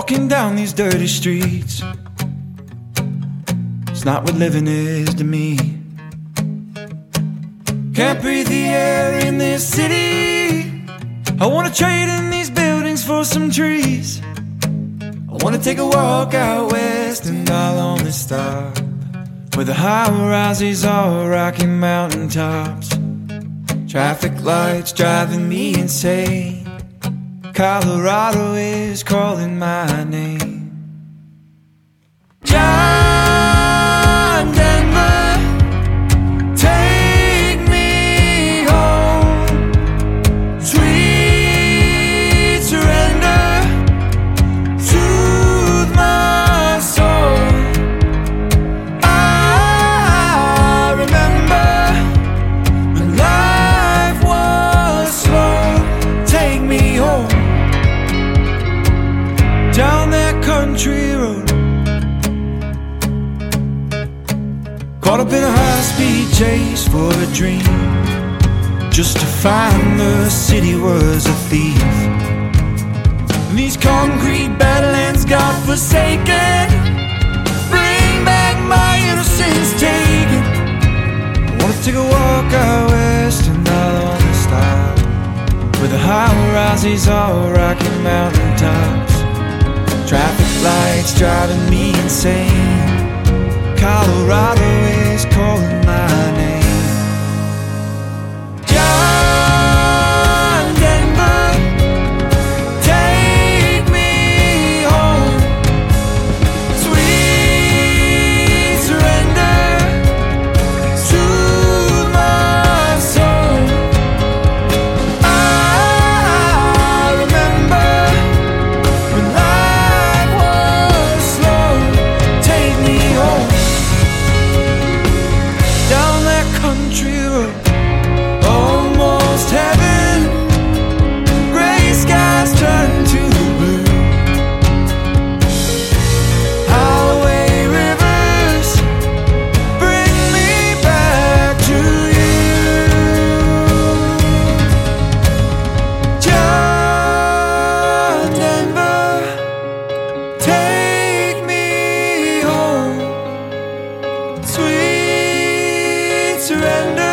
Walking down these dirty streets, it's not what living is to me. Can't breathe the air in this city. I wanna trade in these buildings for some trees. I wanna take a walk out west and I'll only stop where the high rises are Rocky Mountain tops. Traffic lights driving me insane. Colorado is calling my name. John Denver, take me home. Sweet surrender, soothe my soul. I remember when life was slow. Take me home. Down that country road, caught up in a high-speed chase for a dream, just to find the city was a thief. And these concrete badlands God-forsaken, bring back my innocence taken. I wanna take a walk out west and I'll only stop where the high rises are Rocky Mountain tops. Traffic lights driving me insane. Colorado is calling my name. John Denver, take me home. Sweet surrender, soothe my soul. I remember when life was slow. Take me home. Down that country road, almost heaven. Gray skies turn to blue. Highway rivers bring me back to you. John Denver, take me home. Sweet surrender.